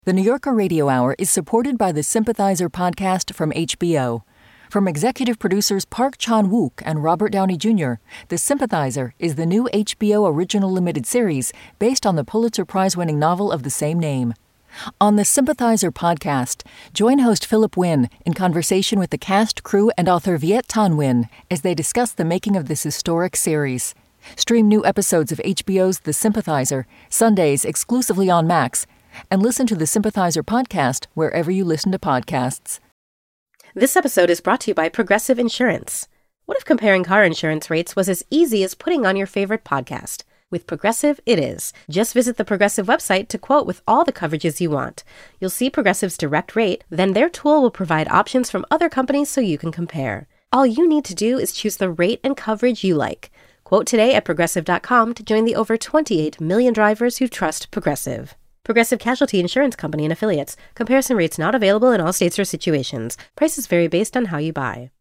The New Yorker Radio Hour is supported by the Sympathizer podcast from HBO. From executive producers Park Chan-wook and Robert Downey Jr., The Sympathizer is the new HBO original limited series based on the Pulitzer Prize-winning novel of the same name. On the Sympathizer podcast, join host Philip Wynn in conversation with the cast, crew, and author Viet Thanh Nguyen as they discuss the making of this historic series. Stream new episodes of HBO's The Sympathizer, Sundays exclusively on Max, and listen to the Sympathizer podcast wherever you listen to podcasts. This episode is brought to you by Progressive Insurance. What if comparing car insurance rates was as easy as putting on your favorite podcast? With Progressive, it is. Just visit the Progressive website to quote with all the coverages you want. You'll see Progressive's direct rate, then their tool will provide options from other companies so you can compare. All you need to do is choose the rate and coverage you like. Quote today at Progressive.com to join the over 28 million drivers who trust Progressive. Progressive Casualty Insurance Company and Affiliates. Comparison rates not available in all states or situations. Prices vary based on how you buy.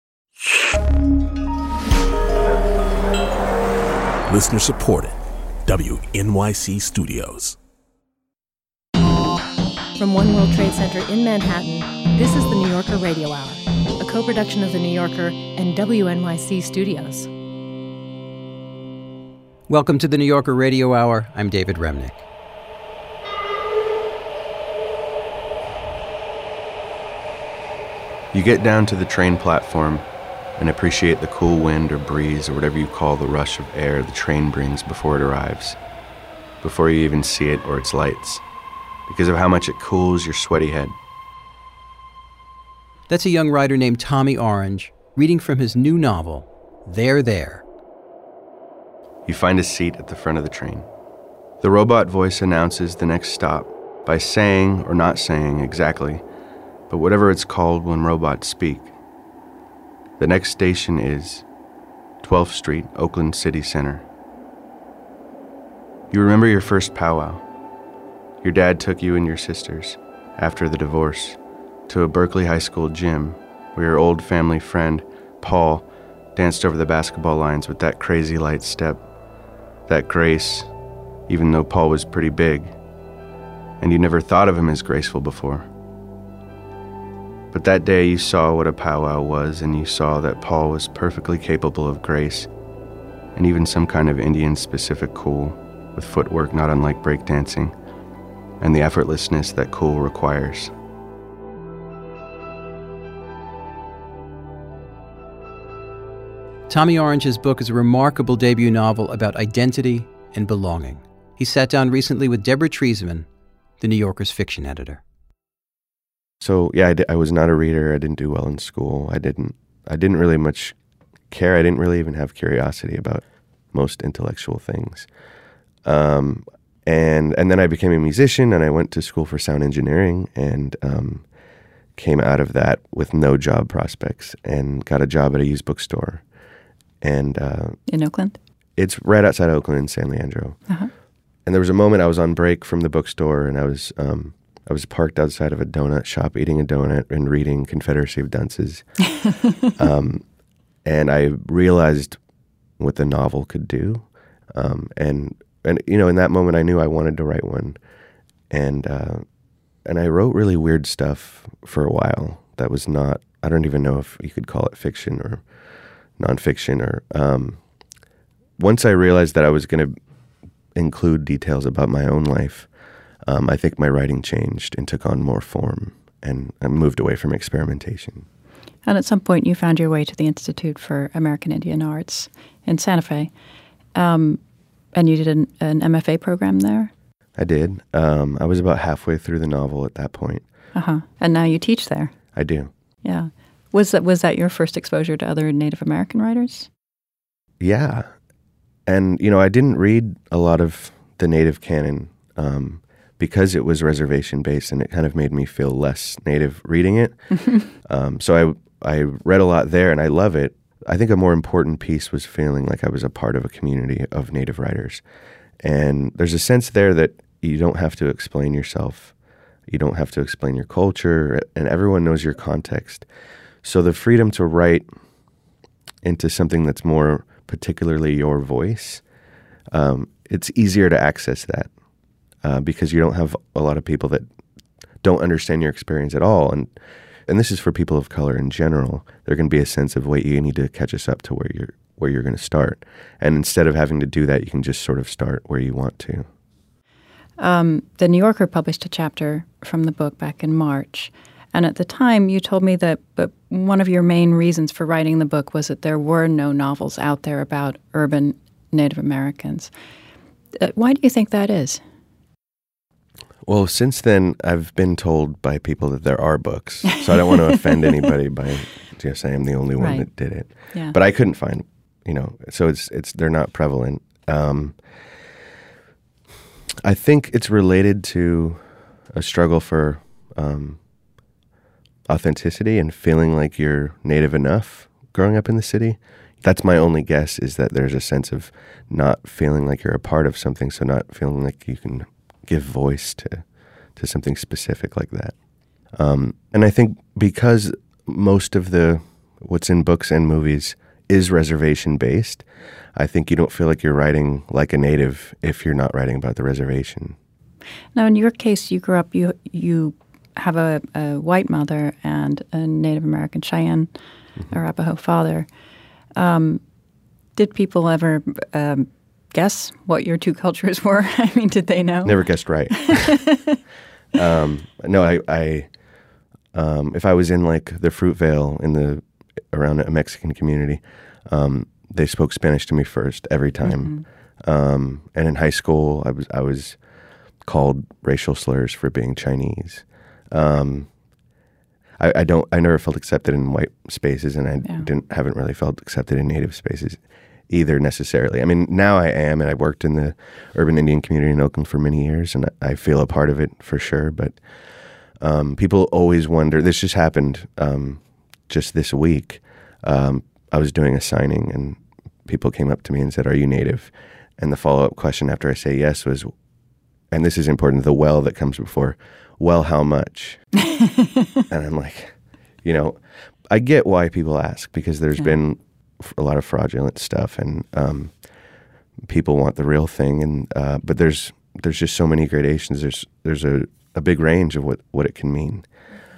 Listener supported. WNYC Studios. From One World Trade Center in Manhattan, this is the New Yorker Radio Hour, a co-production of The New Yorker and WNYC Studios. Welcome to the New Yorker Radio Hour. I'm David Remnick. You get down to the train platform and appreciate the cool wind or breeze or whatever you call the rush of air the train brings before it arrives, before you even see it or its lights, because of how much it cools your sweaty head. That's a young writer named Tommy Orange, reading from his new novel, There, There. You find a seat at the front of the train. The robot voice announces the next stop by saying or not saying exactly, but whatever it's called when robots speak. The next station is 12th Street, Oakland City Center. You remember your first powwow. Your dad took you and your sisters, after the divorce, to a Berkeley High School gym where your old family friend, Paul, danced over the basketball lines with that crazy light step, that grace, even though Paul was pretty big, and you never thought of him as graceful before. But that day you saw what a powwow was, and you saw that Paul was perfectly capable of grace, and even some kind of Indian-specific cool, with footwork not unlike breakdancing, and the effortlessness that cool requires. Tommy Orange's book is a remarkable debut novel about identity and belonging. He sat down recently with Deborah Treisman, the New Yorker's fiction editor. So yeah, I was not a reader. I didn't do well in school. I didn't really much care. I didn't really even have curiosity about most intellectual things. And then I became a musician, and I went to school for sound engineering, and came out of that with no job prospects, and got a job at a used bookstore. And in Oakland? It's right outside Oakland in San Leandro. Uh-huh. And there was a moment I was on break from the bookstore, and I was parked outside of a donut shop eating a donut and reading Confederacy of Dunces. And I realized what the novel could do. And you know, in that moment I knew I wanted to write one. And I wrote really weird stuff for a while that was not, I don't even know if you could call it fiction or nonfiction, or once I realized that I was going to include details about my own life, I think my writing changed and took on more form, and I moved away from experimentation. And at some point you found your way to the Institute for American Indian Arts in Santa Fe, and you did an MFA program there? I did. I was about halfway through the novel at that point. Uh-huh. And now you teach there? I do. Yeah. Was that your first exposure to other Native American writers? Yeah. And, you know, I didn't read a lot of the Native canon because it was reservation-based, and it kind of made me feel less Native reading it. So I read a lot there, and I love it. I think a more important piece was feeling like I was a part of a community of Native writers. And there's a sense there that you don't have to explain yourself. You don't have to explain your culture, and everyone knows your context. So the freedom to write into something that's more particularly your voice, it's easier to access that because you don't have a lot of people that don't understand your experience at all. And this is for people of color in general. There can be a sense of, wait, you need to catch us up to where you're going to start. And instead of having to do that, you can just sort of start where you want to. The New Yorker published a chapter from the book back in March. And at the time, you told me that one of your main reasons for writing the book was that there were no novels out there about urban Native Americans. Why do you think that is? Well, since then, I've been told by people that there are books. So I don't want to offend anybody by just saying I'm the only one that did it. Yeah. But I couldn't find, so they're not prevalent. I think it's related to a struggle for authenticity and feeling like you're Native enough growing up in the city. That's my only guess, is that there's a sense of not feeling like you're a part of something, so not feeling like you can give voice to something specific like that. And I think because most of what's in books and movies is reservation-based, I think you don't feel like you're writing like a Native if you're not writing about the reservation. Now, in your case, you grew up, you have a white mother and a Native American Cheyenne Arapaho father. Did people ever guess what your two cultures were? I mean, did they know? Never guessed right. No, I if I was in like the Fruitvale around a Mexican community, they spoke Spanish to me first every time. And in high school, I was called racial slurs for being Chinese. I never felt accepted in white spaces, and I haven't really felt accepted in Native spaces either necessarily. I mean, now I am, and I worked in the urban Indian community in Oakland for many years, and I feel a part of it for sure. But people always wonder. This just happened just this week. I was doing a signing, and people came up to me and said, "Are you Native?" And the follow-up question after I say yes was, and this is important, the well that comes before, well, how much? And I'm like, I get why people ask, because there's been a lot of fraudulent stuff, and people want the real thing, and but there's just so many gradations. There's a big range of what it can mean.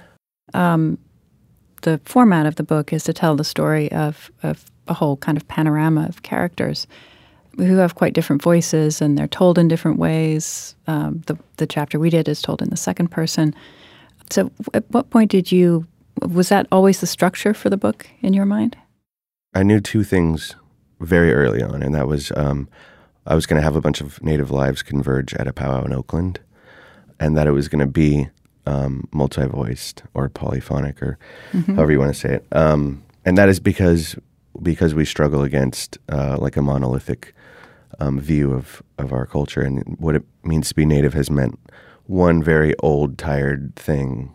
The format of the book is to tell the story of a whole kind of panorama of characters who have quite different voices, and they're told in different ways. The chapter we did is told in the second person. So at what point was that always the structure for the book in your mind? I knew two things very early on, and that was I was going to have a bunch of Native lives converge at a powwow in Oakland, and that it was going to be multi-voiced or polyphonic, or however you want to say it. And that is because we struggle against like a monolithic view of our culture, and what it means to be Native has meant one very old, tired thing.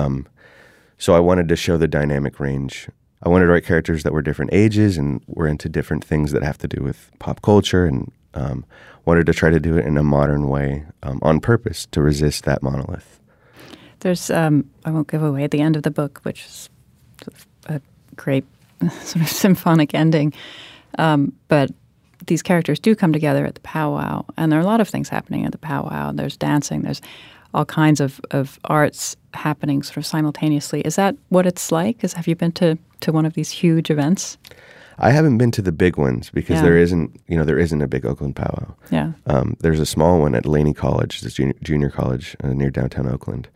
So I wanted to show the dynamic range. I wanted to write characters that were different ages and were into different things that have to do with pop culture, and wanted to try to do it in a modern way on purpose to resist that monolith. There's, I won't give away at the end of the book, which is a great sort of symphonic ending, but these characters do come together at the powwow, and there are a lot of things happening at the powwow. There's dancing, there's all kinds of arts happening sort of simultaneously. Is that what it's like? Have you been to one of these huge events? I haven't been to the big ones because there isn't a big Oakland powwow. Yeah. There's a small one at Laney College, it's a junior college near downtown Oakland.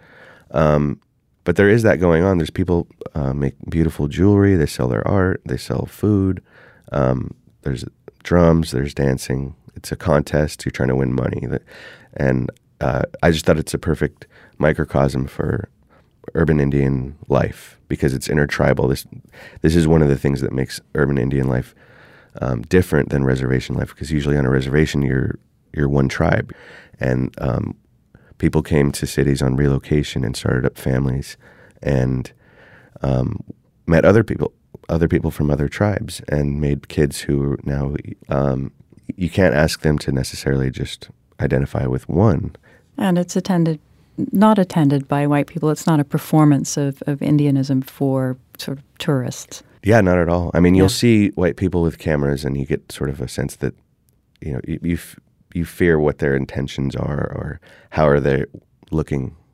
But there is that going on. There's people make beautiful jewelry. They sell their art. They sell food. There's drums. There's dancing. It's a contest. You're trying to win money. And I just thought it's a perfect microcosm for urban Indian life because it's intertribal. This is one of the things that makes urban Indian life different than reservation life, because usually on a reservation you're one tribe, and people came to cities on relocation and started up families and met other people from other tribes and made kids who now you can't ask them to necessarily just identify with one. And it's not attended by white people. It's not a performance of Indianism for sort of tourists. Yeah, not at all. I mean, you'll see white people with cameras and you get sort of a sense that, you fear what their intentions are or how are they looking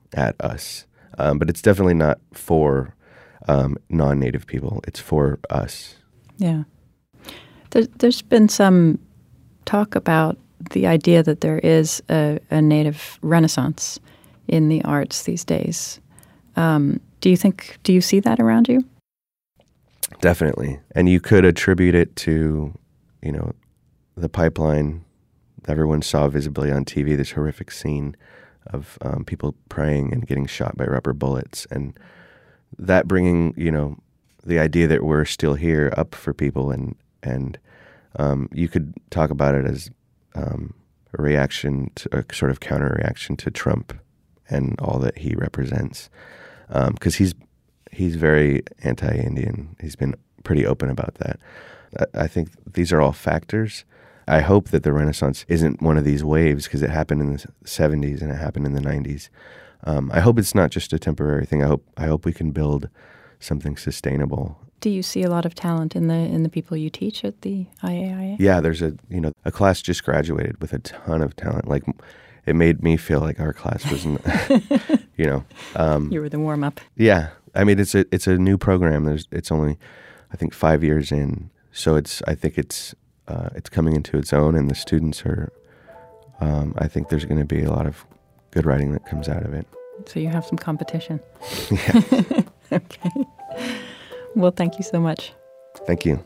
at us. But it's definitely not for non-Native people. It's for us. Yeah. There's been some talk about the idea that there is a Native renaissance in the arts these days. Do you see that around you? Definitely. And you could attribute it to, the pipeline. Everyone saw visibly on TV this horrific scene of people praying and getting shot by rubber bullets. And that bringing, the idea that we're still here up for people. And you could talk about it as a reaction, to a sort of counter-reaction to Trump and all that he represents. Because he's very anti-Indian. He's been pretty open about that. I think these are all factors. I hope that the Renaissance isn't one of these waves, because it happened in the 70s and it happened in the 90s. I hope it's not just a temporary thing. I hope we can build something sustainable. Do you see a lot of talent in the people you teach at the IAIA? Yeah, there's a class just graduated with a ton of talent. Like, it made me feel like our class was, you were the warm up. Yeah, I mean it's a new program. It's only, I think, 5 years in, so I think it's coming into its own, and the students are. I think there's going to be a lot of good writing that comes out of it. So you have some competition. Yeah. Okay. Well, thank you so much. Thank you.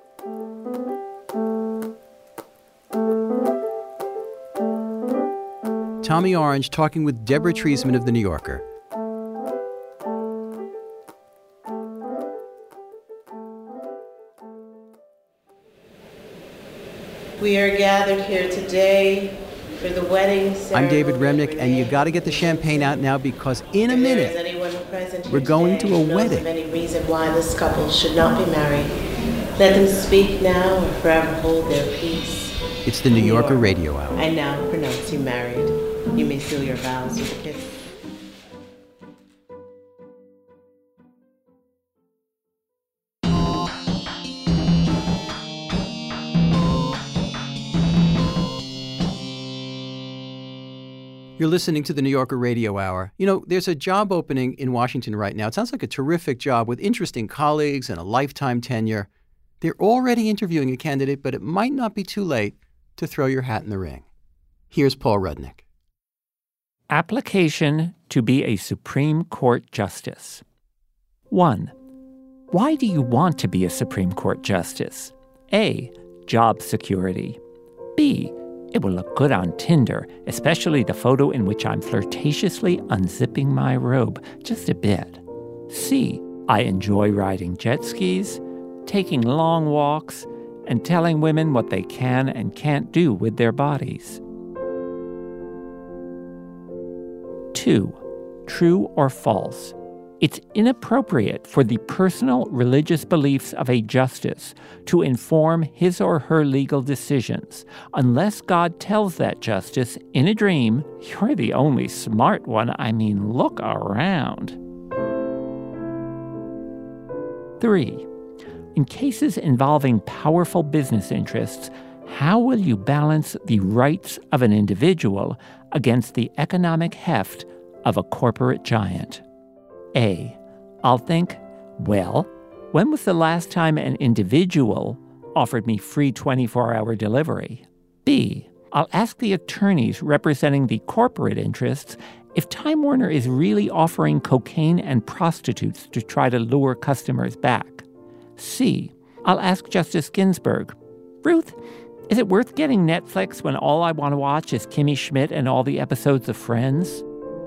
Tommy Orange talking with Deborah Treisman of The New Yorker. We are gathered here today for the wedding ceremony. I'm David Remnick, and you got to get the champagne out now, because in a minute we're going to a wedding. Of any reason why this couple should not be married, let them speak now or forever hold their peace. It's the New Yorker Radio Hour. I now pronounce you married. You may seal your vows with a kiss. You're listening to the New Yorker Radio Hour. There's a job opening in Washington right now. It sounds like a terrific job with interesting colleagues and a lifetime tenure. They're already interviewing a candidate, but it might not be too late to throw your hat in the ring. Here's Paul Rudnick. Application to be a Supreme Court Justice. 1. Why do you want to be a Supreme Court Justice? A. Job security. B. It will look good on Tinder, especially the photo in which I'm flirtatiously unzipping my robe just a bit. C. I enjoy riding jet skis, taking long walks, and telling women what they can and can't do with their bodies. 2. True or false? It's inappropriate for the personal religious beliefs of a justice to inform his or her legal decisions unless God tells that justice in a dream, "You're the only smart one. I mean, look around." 3. In cases involving powerful business interests, how will you balance the rights of an individual against the economic heft of a corporate giant? A. I'll think, well, when was the last time an individual offered me free 24-hour delivery? B. I'll ask the attorneys representing the corporate interests if Time Warner is really offering cocaine and prostitutes to try to lure customers back. C. I'll ask Justice Ginsburg, Ruth, is it worth getting Netflix when all I want to watch is Kimmy Schmidt and all the episodes of Friends?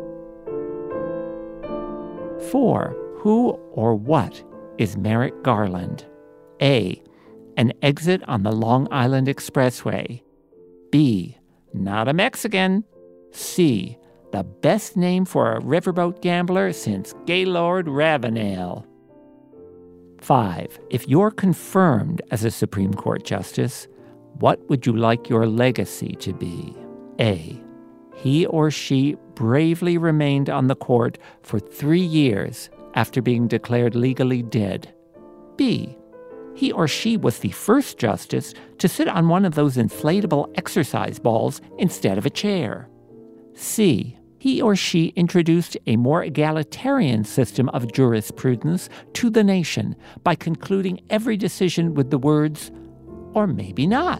4. Who or what is Merrick Garland? A. An exit on the Long Island Expressway. B. Not a Mexican. C. The best name for a riverboat gambler since Gaylord Ravenel. 5. If you're confirmed as a Supreme Court Justice, what would you like your legacy to be? A. He or she bravely remained on the court for 3 years after being declared legally dead. B. He or she was the first justice to sit on one of those inflatable exercise balls instead of a chair. C. he or she introduced a more egalitarian system of jurisprudence to the nation by concluding every decision with the words, or maybe not.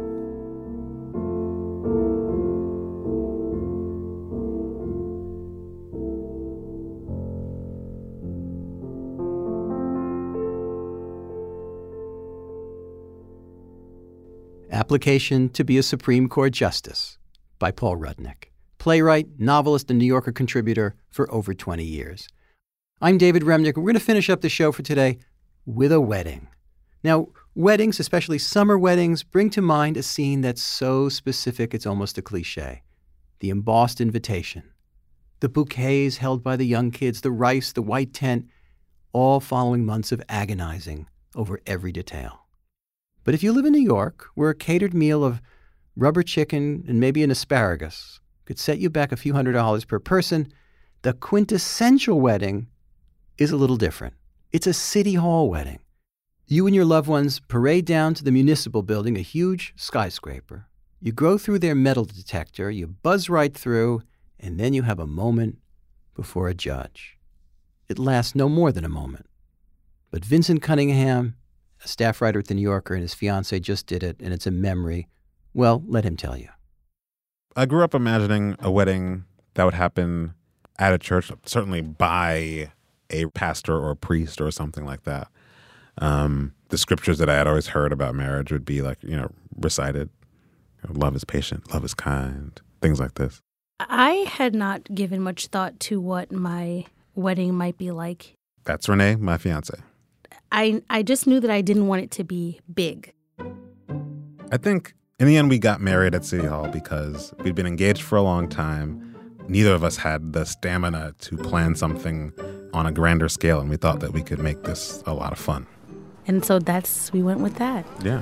Application to be a Supreme Court Justice by Paul Rudnick, playwright, novelist, and New Yorker contributor for over 20 years. I'm David Remnick. We're going to finish up the show for today with a wedding. Now, weddings, especially summer weddings, bring to mind a scene that's so specific it's almost a cliche. The embossed invitation, the bouquets held by the young kids, the rice, the white tent, all following months of agonizing over every detail. But if you live in New York, where a catered meal of rubber chicken and maybe an asparagus could set you back a few $100s per person, the quintessential wedding is a little different. It's a city hall wedding. You and your loved ones parade down to the municipal building, a huge skyscraper. You go through their metal detector, you buzz right through, and then you have a moment before a judge. It lasts no more than a moment. But Vincent Cunningham, a staff writer at The New Yorker, and his fiancée just did it, and it's a memory. Well, let him tell you. I grew up imagining a wedding that would happen at a church, certainly by a pastor or a priest or something like that. The scriptures that I had always heard about marriage would be recited. Love is patient, love is kind, things like this. I had not given much thought to what my wedding might be like. That's Renee, my fiancée. I just knew that I didn't want it to be big. I think in the end we got married at City Hall because we'd been engaged for a long time. Neither of us had the stamina to plan something on a grander scale, and we thought that we could make this a lot of fun. And so we went with that. Yeah.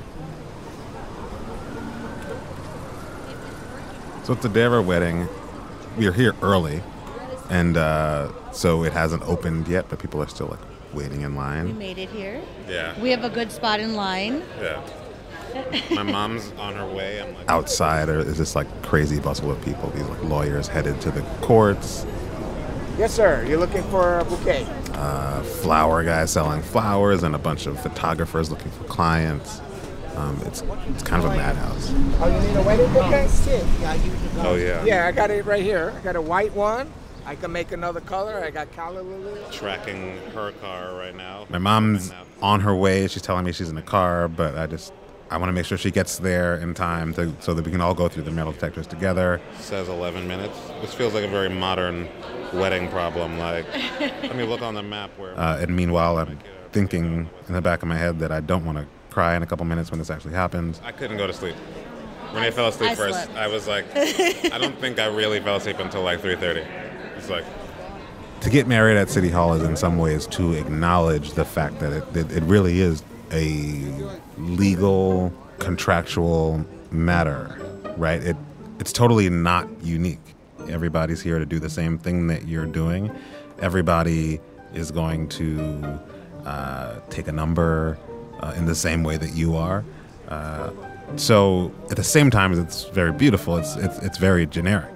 So it's the day of our wedding. We are here early, and so it hasn't opened yet, but people are still waiting in line. We made it here. Yeah. We have a good spot in line. Yeah. My mom's on her way. I'm outside is this crazy bustle of people, these lawyers headed to the courts. Yes, sir. You're looking for a bouquet. Flower guy selling flowers and a bunch of photographers looking for clients. It's kind of a madhouse. Oh, you need a wedding bouquet? Oh, yeah. Yeah, I got it right here. I got a white one. I can make another color. I got calla lily. Tracking her car right now. My mom's on her way. She's telling me she's in the car, but I want to make sure she gets there in time so that we can all go through the metal detectors together. It says 11 minutes. This feels like a very modern wedding problem. Let me look on the map where... and meanwhile, I'm thinking in the back of my head that I don't want to cry in a couple minutes when this actually happens. I couldn't go to sleep. Renee fell asleep first. Slept. I was I don't think I really fell asleep until 3:30. It's to get married at City Hall is in some ways to acknowledge the fact that it really is a legal, contractual matter, right? It's totally not unique. Everybody's here to do the same thing that you're doing. Everybody is going to take a number in the same way that you are. So at the same time as it's very beautiful, it's very generic.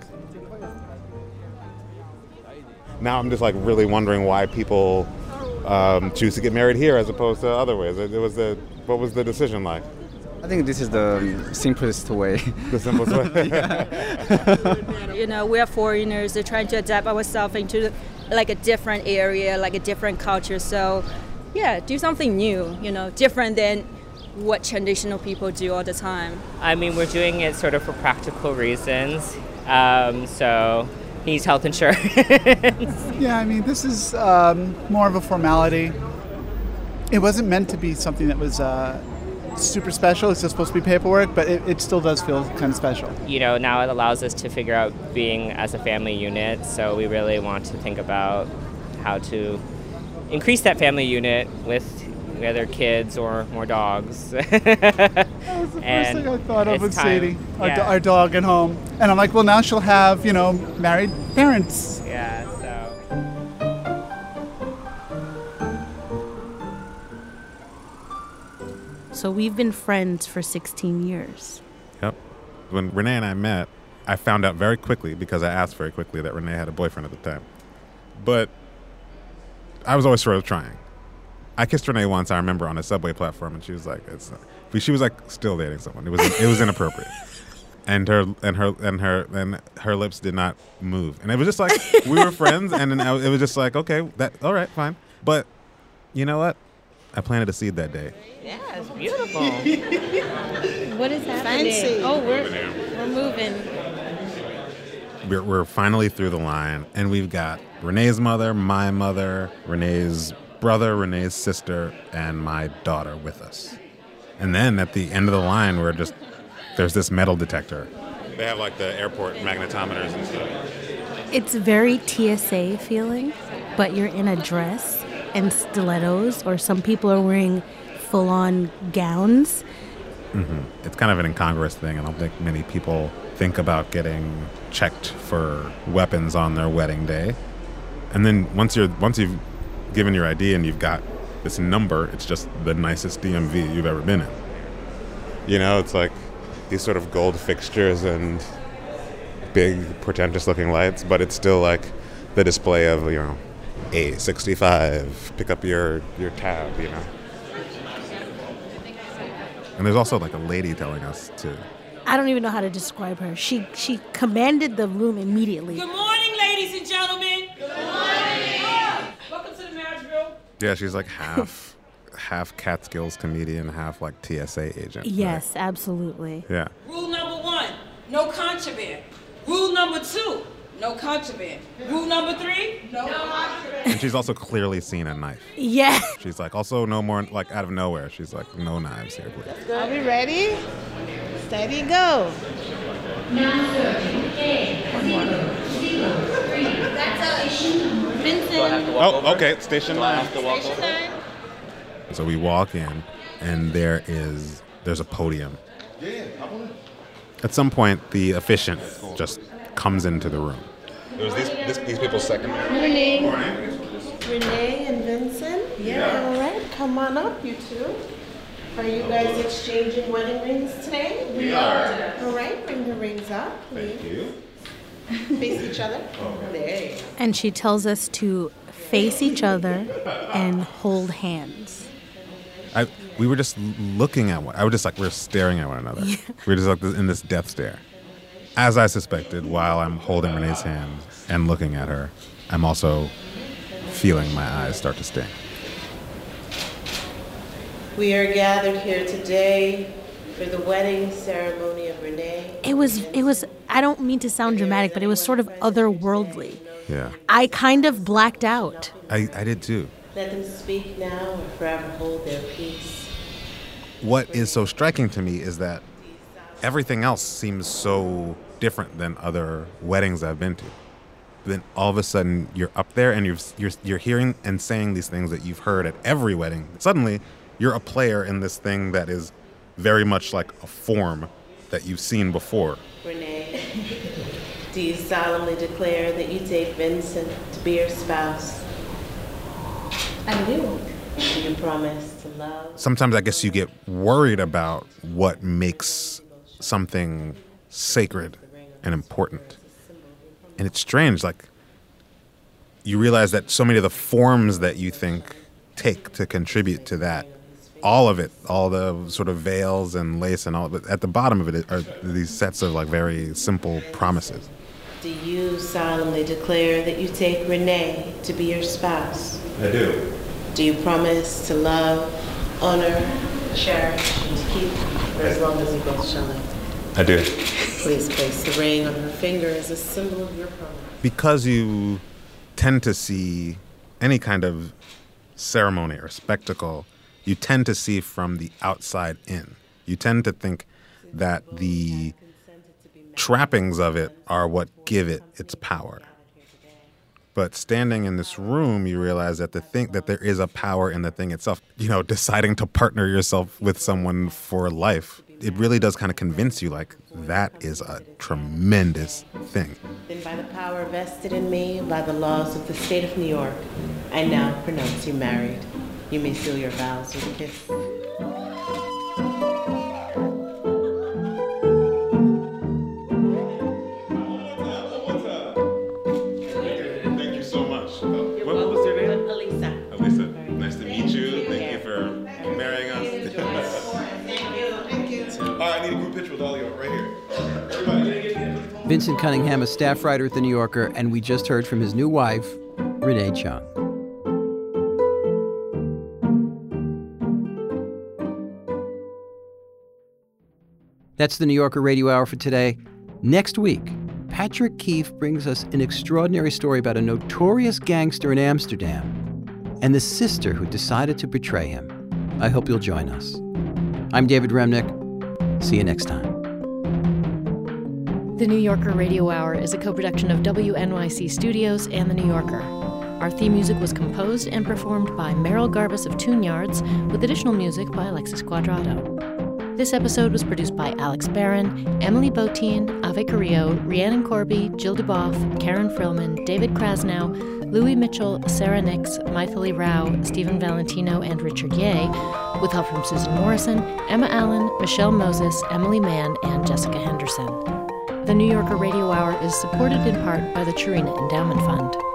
Now I'm just really wondering why people choose to get married here as opposed to other ways. What was the decision like? I think this is the simplest way. The simplest way? Yeah. We are foreigners. They're trying to adapt ourselves into a different area, a different culture. So, yeah, do something new, different than what traditional people do all the time. I mean, we're doing it sort of for practical reasons. So he needs health insurance. Yeah, I mean, this is more of a formality. It wasn't meant to be something that was super special. It's just supposed to be paperwork, but it still does feel kind of special. Now it allows us to figure out being as a family unit, so we really want to think about how to increase that family unit with whether kids or more dogs. That was the first thing I thought of with Sadie, our dog at home. And I'm like, well, now she'll have, married parents. Yeah, So we've been friends for 16 years. Yep. When Renee and I met, I found out very quickly, because I asked very quickly, that Renee had a boyfriend at the time. But I was always sort of trying. I kissed Renee once, I remember, on a subway platform, and she was like, she was like still dating someone. It was inappropriate. And her lips did not move. And it was just like, we were friends, and then it was just like, okay, all right, fine. But you know what? I planted a seed that day. Yeah, it's beautiful. What is happening? Fancy. Oh, we're moving. We're finally through the line, and we've got Renee's mother, my mother, Renee's brother, Renee's sister, and my daughter with us. And then at the end of the line, there's this metal detector. They have like the airport magnetometers and stuff. It's very TSA feeling, but you're in a dress and stilettos, or some people are wearing full-on gowns. Mm-hmm. It's kind of an incongruous thing. I don't think many people think about getting checked for weapons on their wedding day. And then once you've given your ID and you've got this number, it's just the nicest DMV you've ever been in. You know, it's like these sort of gold fixtures and big, pretentious-looking lights, but it's still like the display of, you know, A65, pick up your tab, you know. And there's also like a lady telling us to... I don't even know how to describe her. She commanded the room immediately. Good morning, ladies and gentlemen. Good morning. Welcome to the marriage room. Yeah, she's like half Catskills comedian, half like TSA agent. Yes, right? Absolutely. Yeah. Rule number 1, no contraband. Rule number 2, no contraband. Rule number 3, no contraband. And she's also clearly seen a knife. Yeah. She's like, also no more, like out of nowhere, she's like, no knives here, please. Are we ready? Steady, go. Vincent. Oh, okay, station 9. Station 9. So we walk in, and there's a podium. At some point, the officiant just comes into the room. It was these people's second marriage. Renee and Vincent? Yeah. All right, come on up, you two. Are you guys exchanging wedding rings today? We are. All right, bring the rings up, please. Thank you. Face each other. There you go. And she tells us to face each other and hold hands. We were just looking at we were staring at one another. Yeah. We were just like in this death stare. As I suspected, while I'm holding Renee's hand and looking at her, I'm also feeling my eyes start to sting. We are gathered here today for the wedding ceremony of Renee. It was, I don't mean to sound dramatic, but it was sort of otherworldly. Yeah. I kind of blacked out. I did too. Let them speak now or forever hold their peace. What is so striking to me is that everything else seems so different than other weddings I've been to. Then all of a sudden you're up there and you're hearing and saying these things that you've heard at every wedding. Suddenly you're a player in this thing that is very much like a form that you've seen before. Renee, do you solemnly declare that you take Vincent to be your spouse? I do. Do you promise to love? Sometimes I guess you get worried about what makes something sacred and important. And it's strange, like, you realize that so many of the forms that you think take to contribute to that, all of it, all the sort of veils and lace and all, but at the bottom of it are these sets of like very simple promises. Do you solemnly declare that you take Renee to be your spouse? I do. Do you promise to love, honor, cherish, and to keep for as long as you both shall live? I do. Please place the ring on her finger as a symbol of your promise. Because you tend to see any kind of ceremony or spectacle, you tend to see from the outside in. You tend to think that the trappings of it are what give it its power. But standing in this room, you realize that that there is a power in the thing itself. You know, deciding to partner yourself with someone for life, it really does kind of convince you, like, that is a tremendous thing. Then by the power vested in me by the laws of the state of New York, I now pronounce you married. You may seal your vows with a kiss. Vincent Cunningham, a staff writer at The New Yorker, and we just heard from his new wife, Renee Chung. That's the New Yorker Radio Hour for today. Next week, Patrick Keefe brings us an extraordinary story about a notorious gangster in Amsterdam and the sister who decided to betray him. I hope you'll join us. I'm David Remnick. See you next time. The New Yorker Radio Hour is a co-production of WNYC Studios and The New Yorker. Our theme music was composed and performed by Merrill Garbus of Tune Yards, with additional music by Alexis Quadrado. This episode was produced by Alex Barron, Emily Botine, Ave Carrillo, Rhiannon Corby, Jill DuBoff, Karen Frillman, David Krasnow, Louis Mitchell, Sarah Nix, Maithili Rao, Stephen Valentino, and Richard Ye, with help from Susan Morrison, Emma Allen, Michelle Moses, Emily Mann, and Jessica Henderson. The New Yorker Radio Hour is supported in part by the Churina Endowment Fund.